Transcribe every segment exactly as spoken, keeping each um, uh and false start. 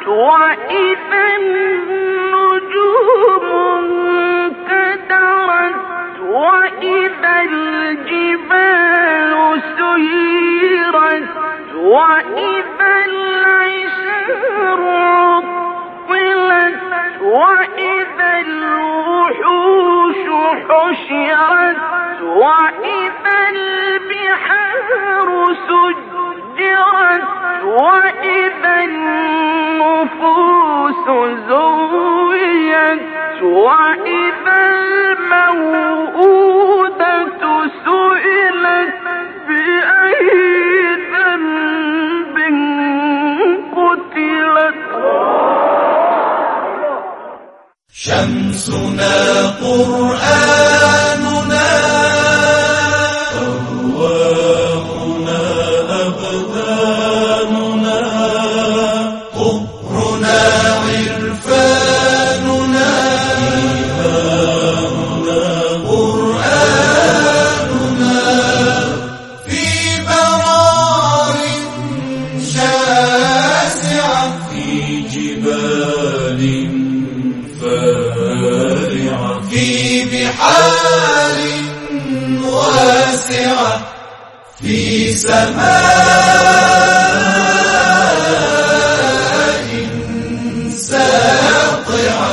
وإذا النجوم انكدرت وإذا الجبال سيرت وإذا العشار عطلت وإذا الوحوش حشرت وإذا البحار سجرت وإذا النفوس زوجت وإذا الموءودة سئلت بأي ذنب قتلت. شمسنا قرآننا أرواحنا أبداننا طهرنا عرفاننا إيماننا قرآننا في برار شاسعة في جبال فارعة في بحار واسعة في سماء ساطعة.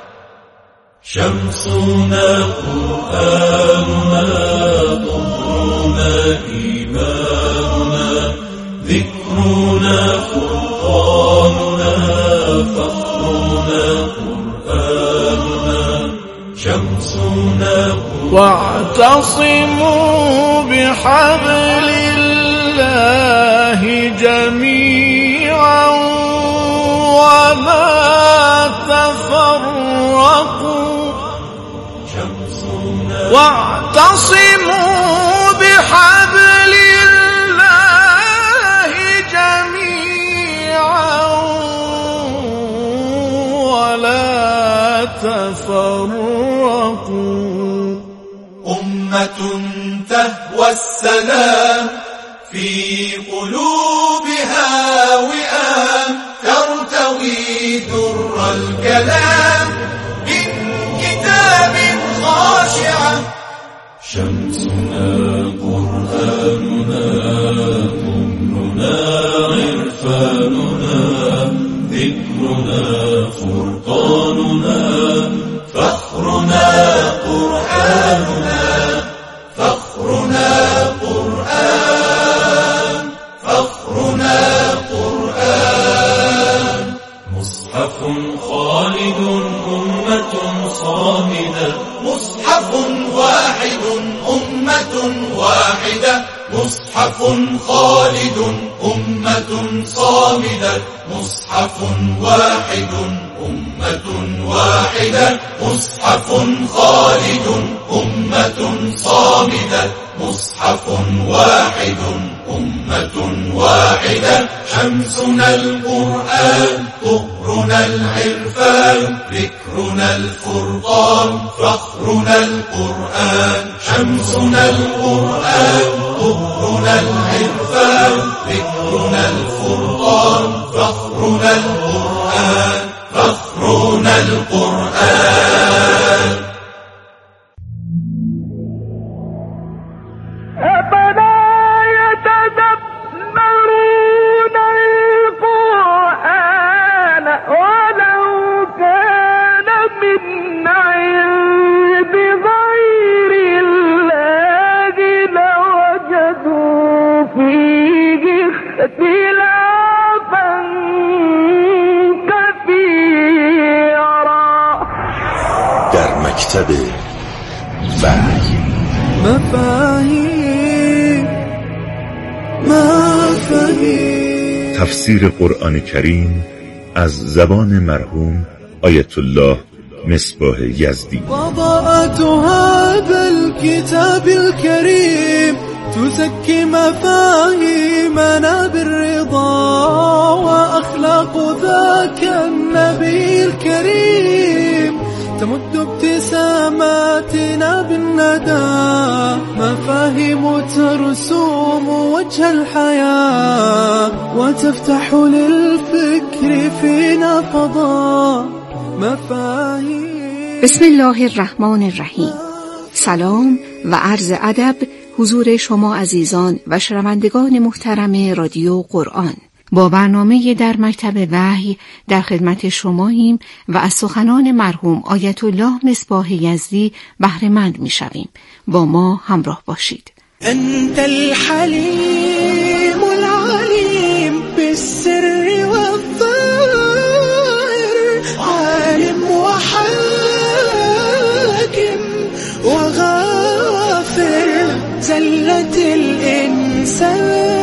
شمسنا قرآننا طهرنا إيماننا ذكرنا فرقاننا فخرنا قرآننا شمسنا. واعتصموا بحبل الله جميعا ولا تفرقوا. شمسنا واعتصموا بحبل الله جميعا ولا تفرقوا. أمة تهوى السلام في قلوبها وئام ترتوي در الكلام من كتاب خاشعة. شمسنا قرآننا ضمننا عرفاننا ذكرنا فرقاننا فخرنا قرآننا فخرنا قرآن فخرنا قرآن. مصحف خالد أمة صامدة مصحف واحد أمة واحدة مصحف خالد أمة صامدة مصحف واحد أمة واحدة مصحف خالد أمة صامدة مصحف واحد أمة واحدة. شمسنا القرآن طهرنا العرفان ذكرنا الفرقان فخرنا القرآن. شمسنا القرآن طهرنا العرفان ذكرنا الفرقان فخرنا القرآن فخرنا القرآن. أفلا يتدبرون القرآن ولو كان من عند غير الله لوجدوا فيه اختلافا كثيرا. در مکتب وحی مفاهیم مفاهیم تفسیر قرآن کریم از زبان مرحوم آیت الله مصباح یزدی. وضاءة هذا الكتاب الكريم تزكي مفاهيمنا بالرضا وأخلاق ذاك النبي الكريم تمد ابتسامة علاماتنا بالندى، مفاهيم ترسوم وجه الحياة وتفتح للفكر فينا فضاء مفاهيم. بسم الله الرحمن الرحیم. سلام و عرض ادب حضور شما عزیزان و شنوندگان محترم رادیو قرآن. با برنامه در مکتب وحی در خدمت شماییم و از سخنان مرحوم آیت الله مصباح یزدی بهره مند می‌شویم. با ما همراه باشید. انت الحلیم العلیم بالسر والظاهر، عالم وحاكم وغافر زلة الإنسان،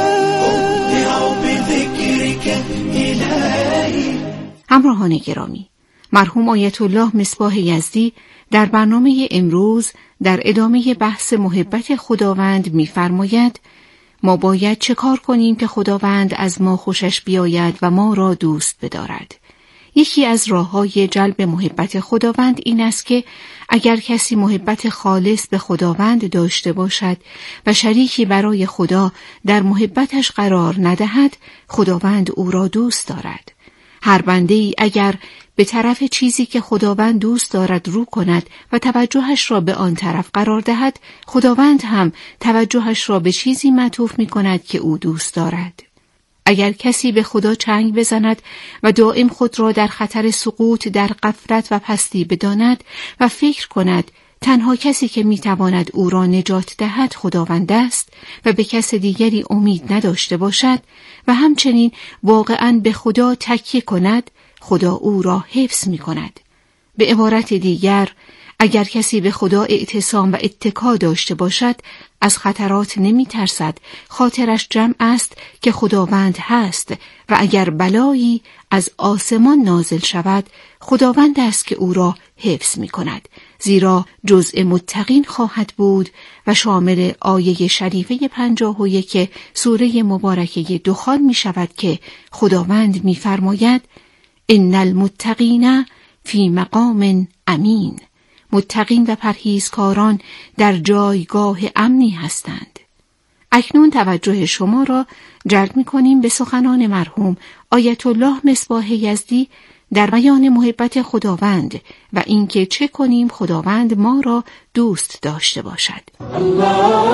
همراهان گرامی، مرحوم آیت الله مصباح یزدی در برنامه امروز در ادامه بحث محبت خداوند می‌فرماید ما باید چه کار کنیم که خداوند از ما خوشش بیاید و ما را دوست بدارد. یکی از راه‌های جلب محبت خداوند این است که اگر کسی محبت خالص به خداوند داشته باشد و شریکی برای خدا در محبتش قرار ندهد، خداوند او را دوست دارد. هر بنده‌ای اگر به طرف چیزی که خداوند دوست دارد رو کند و توجهش را به آن طرف قرار دهد، خداوند هم توجهش را به چیزی معطوف می کند که او دوست دارد. اگر کسی به خدا چنگ بزند و دائم خود را در خطر سقوط در غفلت و پستی بداند و فکر کند تنها کسی که میتواند او را نجات دهد خداوند است و به کس دیگری امید نداشته باشد و همچنین واقعاً به خدا تکیه کند، خدا او را حفظ می کند. به عبارت دیگر، اگر کسی به خدا اعتصام و اتکا داشته باشد، از خطرات نمی ترسد، خاطرش جمع است که خداوند هست و اگر بلایی از آسمان نازل شود، خداوند است که او را حفظ می کند، زیرا جزء متقین خواهد بود و شامل آیه شریفه پنجاه و یک سوره مبارکه دخان می شود که خداوند می فرماید ان المتقین فی مقام امین. متقین و پرهیزکاران در جایگاه امنی هستند. اکنون توجه شما را جلب می‌کنیم به سخنان مرحوم آیت الله مصباح یزدی در بیان محبت خداوند و اینکه چه کنیم خداوند ما را دوست داشته باشد. الله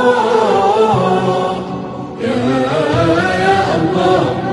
یا الله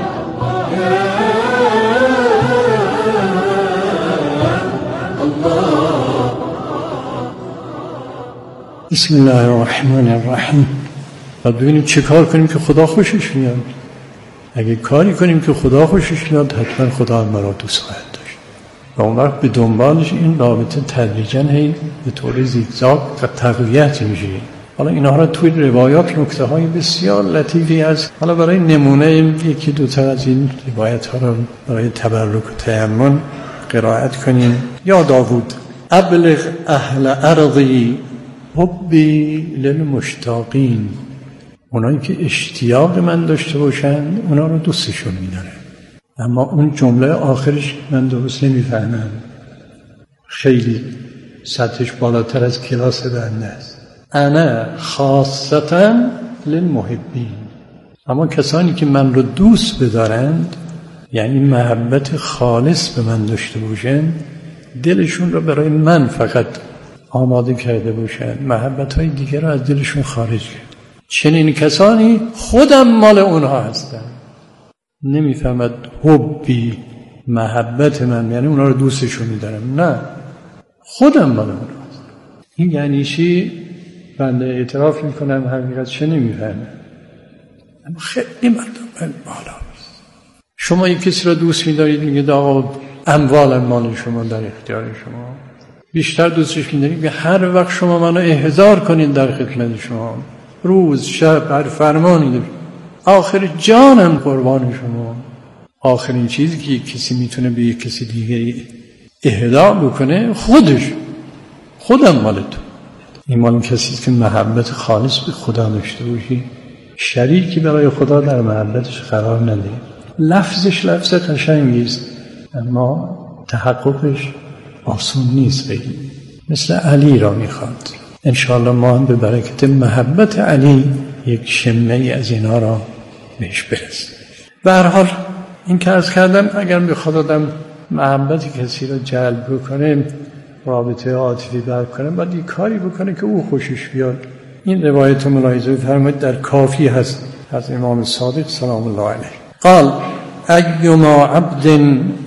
بسم الله الرحمن الرحیم. و ببینیم چه کار کنیم که خدا خوشش میاد. اگه کاری کنیم که خدا خوشش میاد، حتما خدا ما را دوست خواهد داشت و اون وقت به دنبالش این رابطه تدریجاً هی به طور زیگزاگ و تقویت میشه. حالا اینها را توی روایات نکته های بسیار لطیفی از حالا برای نمونه یکی دو تا از این روایت ها را برای تبرک و تأمل قرائت کنیم. یا داوود ابلغ اهل ارضی حبی للمشتاقین، اونایی که اشتیاق من داشته باشن اونا رو دوستشون میدارم. اما اون جمله آخرش من درست نمیفهمم، خیلی سطحش بالاتر از کلاس بنده است. انا خاصتا للمحبین، اما کسانی که من رو دوست بدارند، یعنی محبت خالص به من داشته باشن، دلشون رو برای من فقط آماده کرده باشند، محبت‌های دیگر رو از دلشون خارج کرد. چنین کسانی خودم مال اونها هستن. نمیفهمد حبی محبت من یعنی اونها رو دوستشون می‌دارم، نه، خودم مال اونها هستم. این یعنی چی؟ بنده اعتراف میکنم حقیقت چه نمیفهمم، اما خیلی مردم بالا است. شما یک کسی رو دوست می‌دارید، میگید آقا اموال مال شما در اختیار شما، بیشتر دوستش می‌دارید که هر وقت شما منو احضار کنید در خدمت شما، روز شب هر فرمانی دارید، آخر جانم قربان شما. آخرین چیزی که یک کسی میتونه به یک کسی دیگری اهدا بکنه خودش، خودم مال تو. این مال کسی که محبت خالص به خدا داشته باشی، شریکی برای خدا در محبتش قرار نده. لفظش لفظ قشنگی است اما تحققش آسون نیست. خیلی مثل علی را میخواد. انشاءالله ما هم به برکت محبت علی یک شمه از اینا را بهش برسیم. به هر حال این که عرض کردم اگر میخواد آدم محبت کسی را جلب بکنه، رابطه عاطفی برقرار کنه، باید یک کاری بکنه که او خوشش بیاد. این روایت ملاحظه فرمایید در کافی هست از امام صادق سلام الله علیه. قال ایما عبد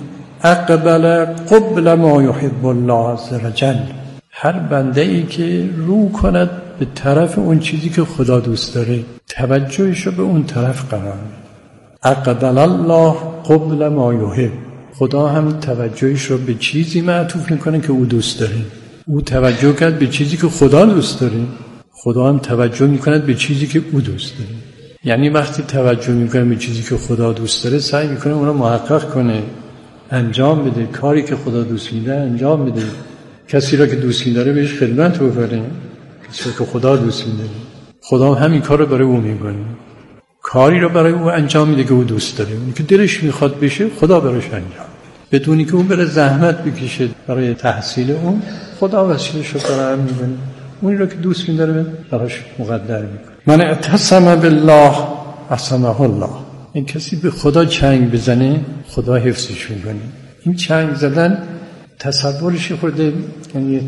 اقبل قبل ما یحب الله عز وجل، هر بنده ای که رو کند به طرف اون چیزی که خدا دوست داره، توجهش رو به اون طرف قرار میده. اقبل الله قبل ما یحب، خدا هم توجهش رو به چیزی معطوف میکنه که او دوست داره. او توجه کرد به چیزی که خدا دوست داره، خدا هم توجه میکند به چیزی که او دوست داره. یعنی وقتی توجه میکنه به چیزی که خدا دوست داره، سعی میکنه اون رو محقق کنه، انجام بده، کاری که خدا دوست میده انجام بده. کسی را که دوست می‌داره بهش خدمت بکنه، کسی را که خدا دوست می‌داره خدا همین کار رو برای او می‌کنه، کاری رو برای او انجام میده که او دوست داره. اونی که دلش میخواد بشه خدا براش انجام، بدونی که اون بره زحمت بکشه برای تحصیل اون، خدا وسیله‌اش رو فراهم می‌کنه. اونی رو که دوست می‌داره براش مقدر می‌کنه. من اعتصم بالله عصمه الله، این کسی به خدا چنگ بزنه خدا حفظش می‌کنه. این چنگ زدن تصورش خورده، یعنی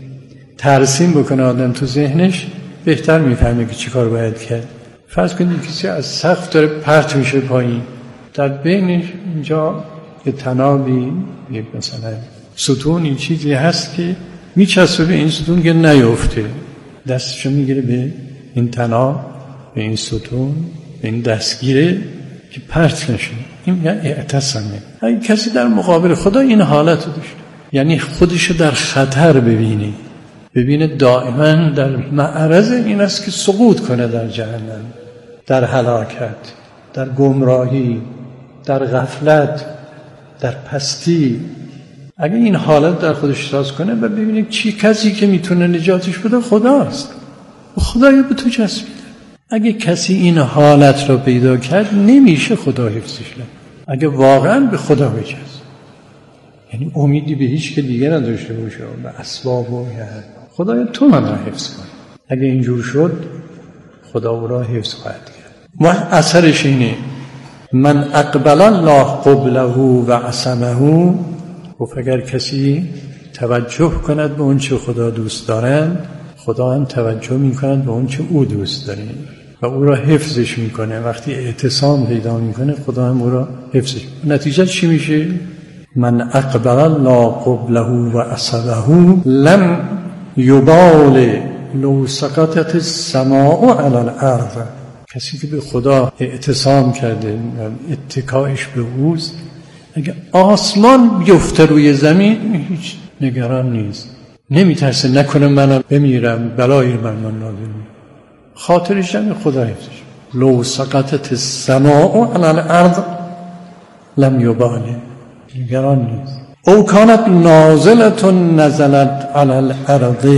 ترسیم بکنه آدم تو ذهنش، بهتر میفهمه که چی کار باید کرد. فرض کنید کسی از سقف داره پرت میشه پایین، در بینش اینجا یه تنابی، یه مثلا ستونی چیزی هست که میچسبه به این ستون که نیفته، دستشو میگیره به این تناب، به این ستون، به این دستگیره که پرت نشه. این یعنی اعتصامه. اگه کسی در مقابل خدا این حالت رو داشته، یعنی خودشو در خطر ببینه، ببینه دائما در معرض این است که سقوط کنه در جهنم، در هلاکت، در گمراهی، در غفلت، در پستی. اگه این حالت در خودش احساس کنه و ببینه چی کسی که میتونه نجاتش بده خداست، و خدای به تو چسبیده. اگه کسی این حالت رو پیدا کرد نمیشه خدا حفظش کرد. اگه واقعا به خدا بچسبه، یعنی امیدی به هیچ که دیگه نداشته باشه، به اسباب و خدای تو من را حفظ کن. اگه اینجور شد خدا او را حفظ خواهد کرد. و اثرش اینه من اقبل الله قبله و عصمه، گفت اگر کسی توجه کند به اون چه خدا دوست دارند، خدا هم توجه میکند به اون چه او دوست داره و او را حفظش میکنه. وقتی اعتصام پیدا میکنه خدا هم او را حفظش میکنه. نتیجه چی میشه؟ من اقبل الله قبله و عصبه لم یبال لو سقطت السماء علی الارض. کسی که به خدا اعتصام کرده، اتکایش به اوست، اگه آسمان بیفته روی زمین هیچ نگران نیست، نمیترسه نکنه من بمیرم، بلایی من من نادم، خاطرش هم خدا حفظش. لو سقطت السماء علی الارض لم یبال، نگران نیست. او کانت نازلة نزلت علی الارض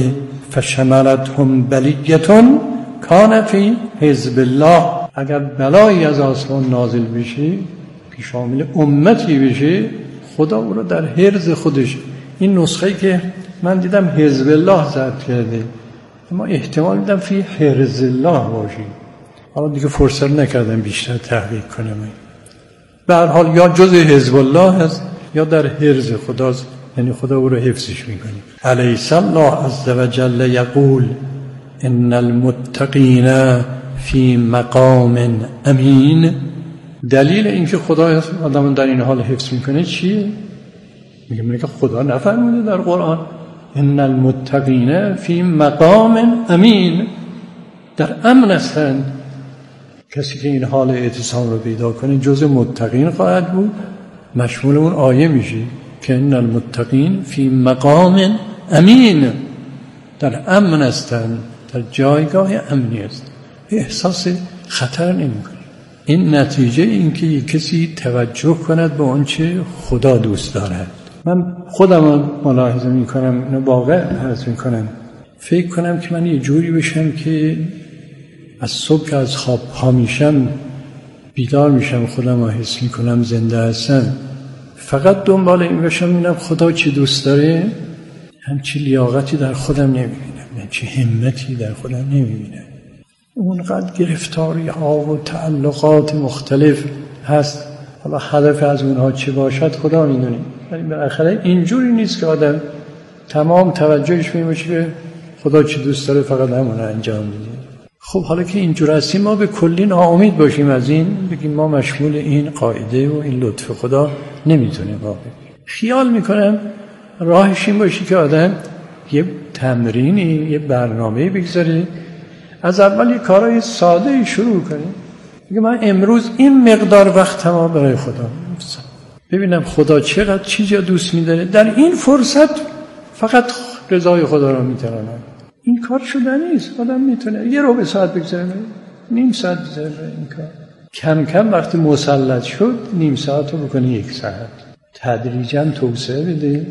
فشملتهم بلیة کان فی حزب الله. اگر بلایی از آسمان نازل بشه که شامل امتی بشه، خدا او را در حرز خودش. این نسخه‌ای که من دیدم حزب الله ضبط کرده، اما احتمال میدم فی حرز الله باشه. حالا دیگه فرصت نکردم بیشتر تحقیق کنم. به هر حال یا جز حزب الله هست یا در حرز خداست، یعنی خدا او را حفظش میکنه. الیس الله عز وجل یقول ان المتقین فی مقام امین. دلیل اینکه خدا آدم در این حال حفظ میکنه چیه؟ میگه میگه که خدا نفرموده در قرآن ان المتقین فی مقام امین، در امن هستند. کسی که این حال اعتصام رو پیدا کنه جزء متقین خواهد بود، مشمول اون آیه میشه که ان المتقین فی مقام امین، در امن هستند، در جایگاه امنی است، احساس خطر نمیکنه. این نتیجه این که یک کسی توجه کند به آنچه خدا دوست دارد. من خودم ملاحظه میکنم، اینو واقع عرض میکنم، فکر کنم که من یه جوری بشم که از صبح که از خواب پا میشم بیدار میشم، خودم رو حس میکنم زنده هستم، فقط دنبال این بشم ببینم خدا چی دوست داره، همچی لیاقتی در خودم نمیبینم، همچی همتی در خودم نمیبینم. اونقدر گرفتاری ها و تعلقات مختلف هست، حالا هدف از اونها چه باشد خدا میدونه، ولی بالاخره اینجوری نیست که آدم تمام توجهش به این باشه که خدا چی دوست داره فقط همون انجام میده. خب حالا که اینجور هستیم ما به کلی ناامید باشیم از این، بگیم ما مشمول این قاعده و این لطف خدا نمیتونه واقع. خیال میکنم راهش این باشه که آدم یه تمرینی، یه برنامه بگذاره، از اول یه کارهای ساده شروع کنه. بگه من امروز این مقدار وقت ما برای خدا ببینم خدا چقدر چیزا دوست میداره، در این فرصت فقط رضای خدا رو میترانم. این کار شده نیست، آدم میتونه یه ربع ساعت بگذاره، نیم ساعت بگذاره این کار. کم کم وقتی مسلط شد نیم ساعت رو بکنه یک ساعت، تدریجاً توسعه بده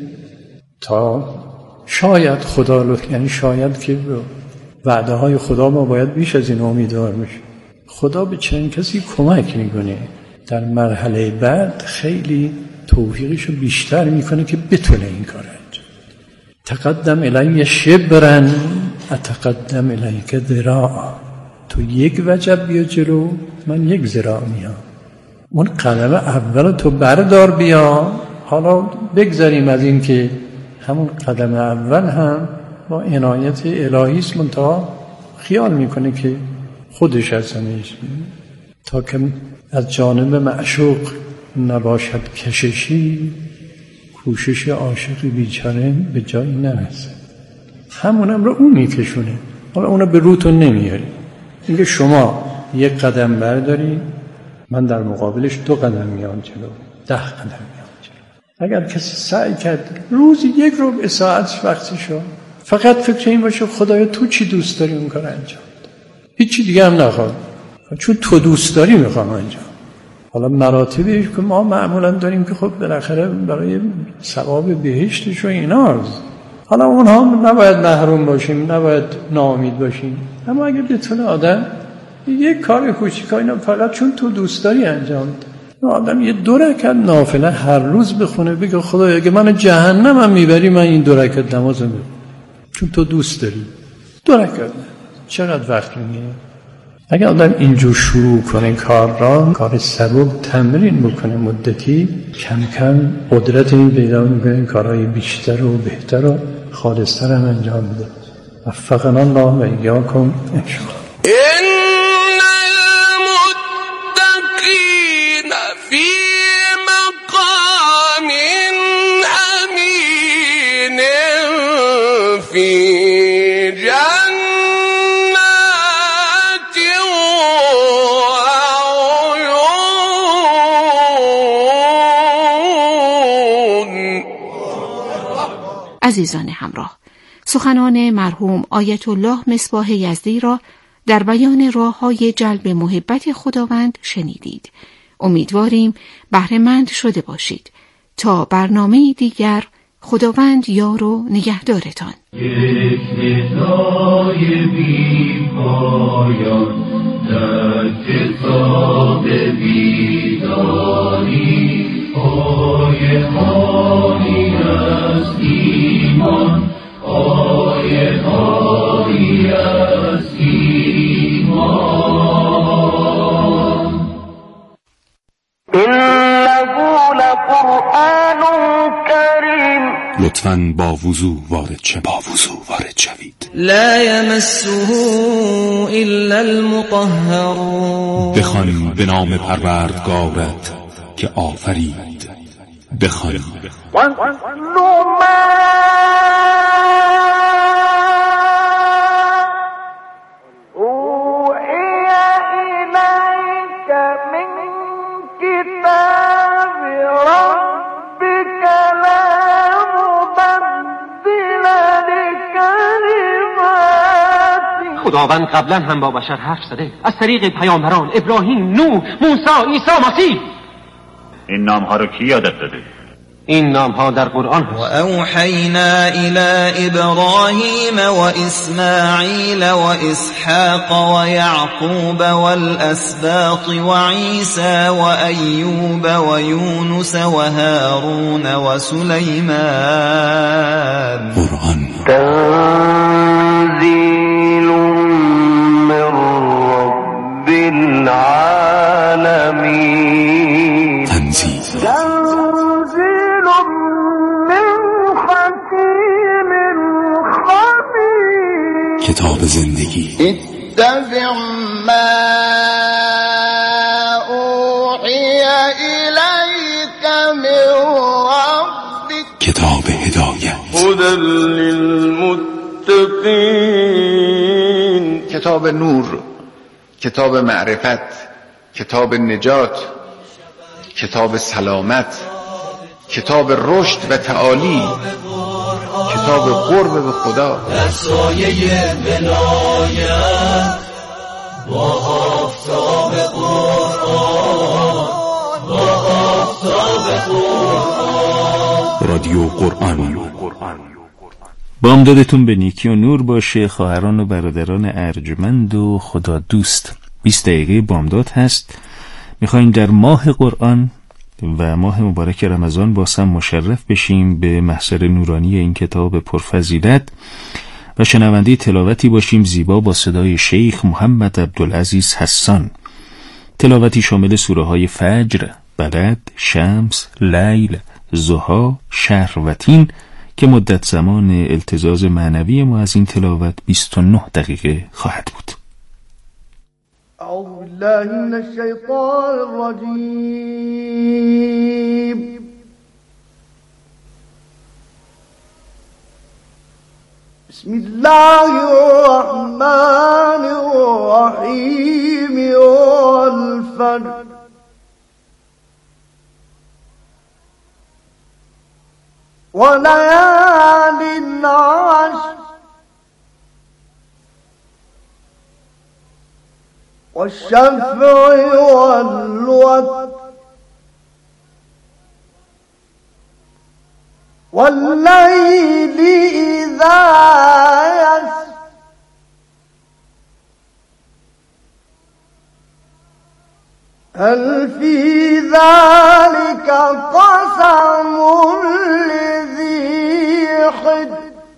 تا شاید خدا لطف، یعنی شاید که وعده های خدا ما باید بیش از این امیدوار بشیم. خدا به چنین کسی کمک میکنه در مرحله بعد، خیلی توفیقشو بیشتر میکنه که بتونه این کار انجام. تقدم الی شبرن اتقدم الیک ذراع، تو یک وجب بیا جلو من یک ذراع میام. اون قدم اول تو بردار بیا. حالا بگذاریم از این که همون قدم اول هم با عنایت الهی است، منتها خیال میکنه که خودش هستنش، تا که از جانب معشوق نباشد کششی، کوشش عاشق بیچاره به جایی نرسه. همونم رو اون میکشونه، حالا اونو به روتون نمیاری. اینکه شما یک قدم برداری من در مقابلش دو قدم میام جلو، ده قدم میام جلو. اگر کسی سعی کرد روزی یک ربع ساعت وقتی شو فقط فکر این باشه خدایا تو چی دوست داری اون کار انجام بده، هیچی دیگه هم نخواد، چون تو دوست داری میخوام انجام. حالا مراتبی که ما معمولا داریم که خب بالاخره برای ثواب بهشتش و ایناست، حالا اونها نباید محروم باشیم، نباید ناامید باشیم. اما اگه بتونه آدم یک کار کوچیکایی فقط چون تو دوست داری انجام بده، آدم یه دو رکعت نافله هر روز بخونه، بگه خدایا اگه من جهنمم میبری من این دو رکعت نمازم بخونم چون تو دوست داری. دو رکعت چقدر وقت میگیره؟ اگه آدم اینجور شروع کنه کار را، کار سبب تمرین بکنه مدتی، کم کم قدرت این پیدا میکنه کارهای بیشتر و بهتر و خالصتر هم انجام بده. وفقنا الله و ایاکم انشاءالله. ان المتقین فی مقام امین فی عزیزان همراه، سخنان مرحوم آیت الله مصباح یزدی را در بیان راه‌های جلب محبت خداوند شنیدید. امیدواریم بهره مند شده باشید. تا برنامه دیگر، خداوند یار و نگهدارتان. یک ندای بی پایان در کتاب بیداری، آیه هایی از ایمان، آیه هایی از ایمان. إنه لقرآن کریم. لطفاً با وضو وارد شوید. با وضو وارد شوید. لا یمسه الا المطهرون. بخوان به نام پروردگارت که آفرید. بخوان خداوند قبلا هم با بشر حرف زده از طریق پیامبران ابراهیم، نوح، موسی، عیسی مسیح. این نامها رو کی یادت داده؟ این نام ها در قرآن هست. و اوحینا الی ابراهیم و اسماعیل و اسحاق و یعقوب والاسباط و عیسی و ایوب و یونس و هارون و سلیمان. قرآن تنزیل من رب العالمین. تنزیل کتاب زندگی. اتبع ما اوحی الیک من ربک. کتاب هدایت. هدی للمتقین. کتاب نور، کتاب معرفت، کتاب نجات، کتاب سلامت، کتاب رشد و تعالی، کتاب قرب به خدا. در سایه ولایت با آفتاب قرآن، با آفتاب قرآن. رادیو قرآن. بامدادتون به نیکی و نور باشه خواهران و برادران ارجمند و خدا دوست. بیست دقیقه بامداد هست. میخواییم در ماه قرآن و ماه مبارک رمضان باز هم مشرف بشیم به محضر نورانی این کتاب پرفضیلت و شنونده تلاوتی باشیم زیبا با صدای شیخ محمد عبدالعزیز حسان. تلاوتی شامل سوره های فجر، بلد، شمس، لیل، ضحی، شهر و تین که مدت زمان التزاز معنوی ما از این تلاوت بیست و نه دقیقه خواهد بود. اعوذ بالله من الشیطان الرجیم. بسم الله الرحمن الرحیم. والفجر وليال عشر والشفع والوتر والليل إذا يسر هل في ذلك قسم لذي حجر.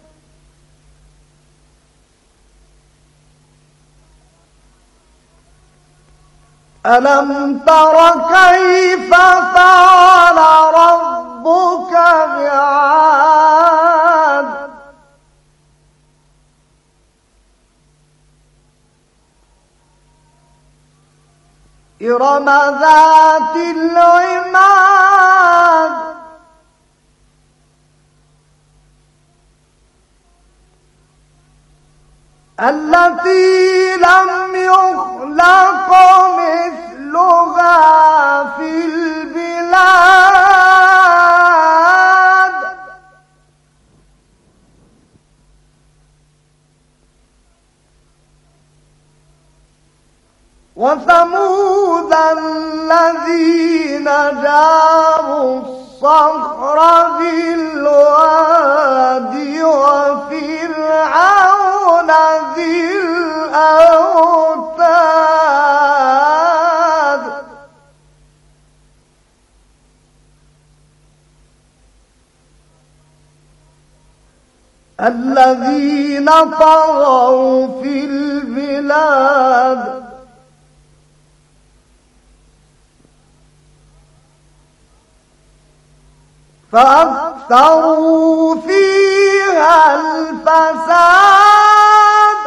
ألم تر كيف فعل ربك بعاد. إرم ذات العماد. التي لم يخلق مثلها في البلاد. وثمود الذين جابوا الصخر بالواد. وفرعون ذي الأوتاد. الذين طغوا في البلاد. فأكثروا فيها الفساد.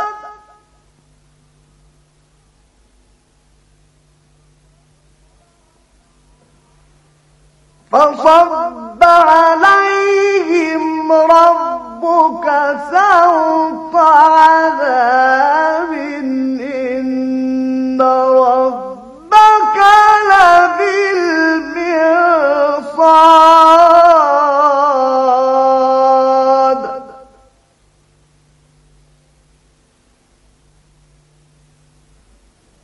فصب عليهم ربك سوط عذاب. إن ربك لبالمرصاد.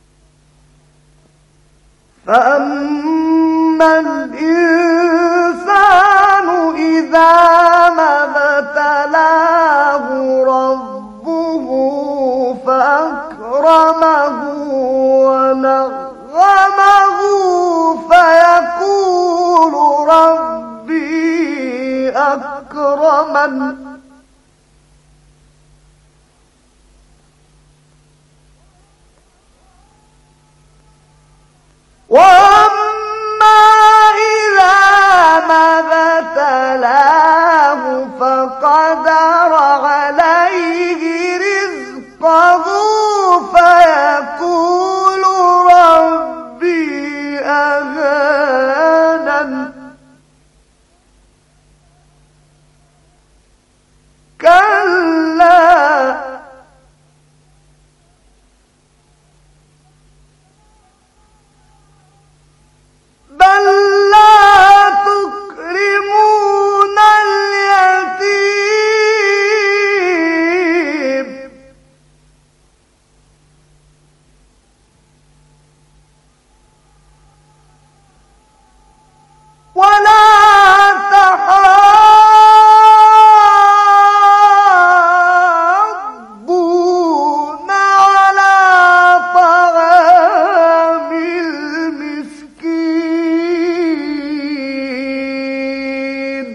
فأما الإنسان مكرما وأما إذا ما ابتلاه فقدر عليه رزقه فيقول ربي أهانن كلا بل لا تكرمون اليتيم ولا تحاضون على طعام المسكين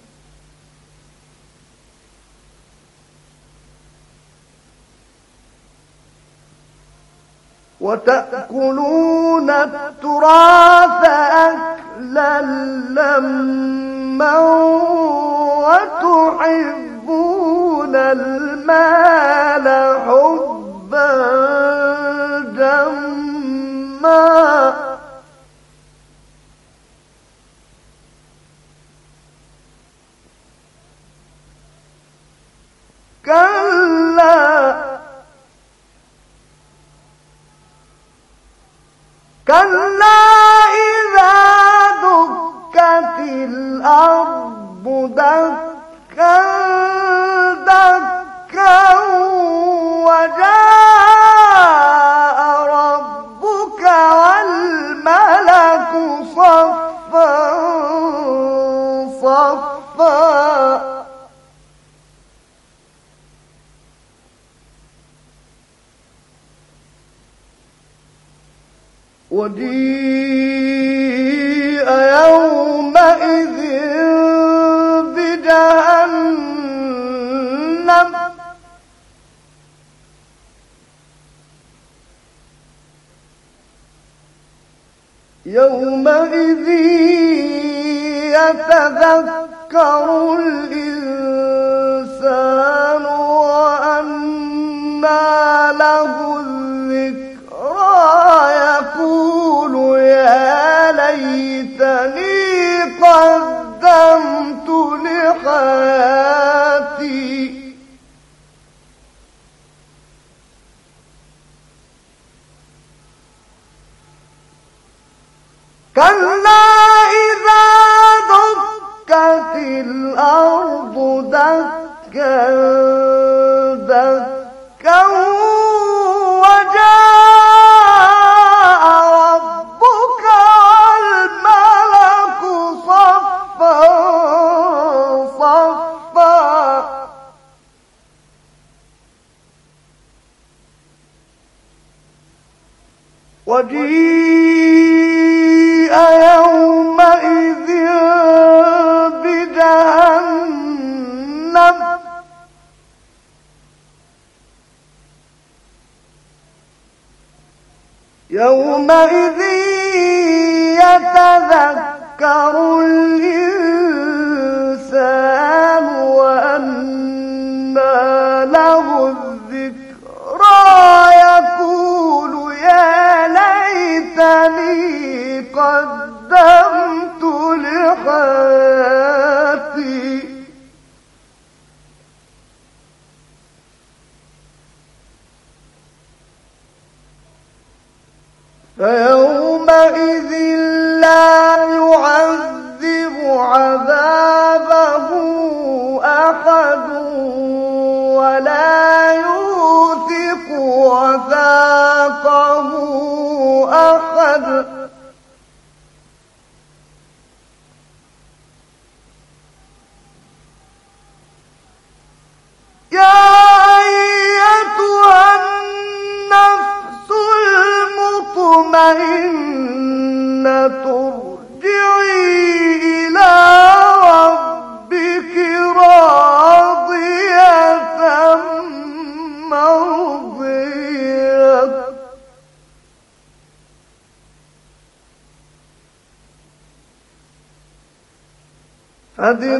وتأكلون التراث أكلا لما وتحبون المال حبا جما كلا كلا إذا دكت الأرض دكا دكا وجاء ربك والملك صفا صفا وجيء يومئذ بجهنم يومئذ يتذكر الإنسان وأنى له الذكرى يقول يا ليتني قدمت لحياتي كلا إذا دكت الأرض دكا دكا وجاء ربك والملك صفا صفا وجيء يومئذ بجهنم يومئذ يتذكر الإنسان وأنى له الذكرى يقول يا ليتني قدمت لحياتي فيومئذ لا يعذب عذابه أحد ولا يوثق وثاقه أحد يا أيتها النفس المطمئنة ارجعي إلى ربك أدراك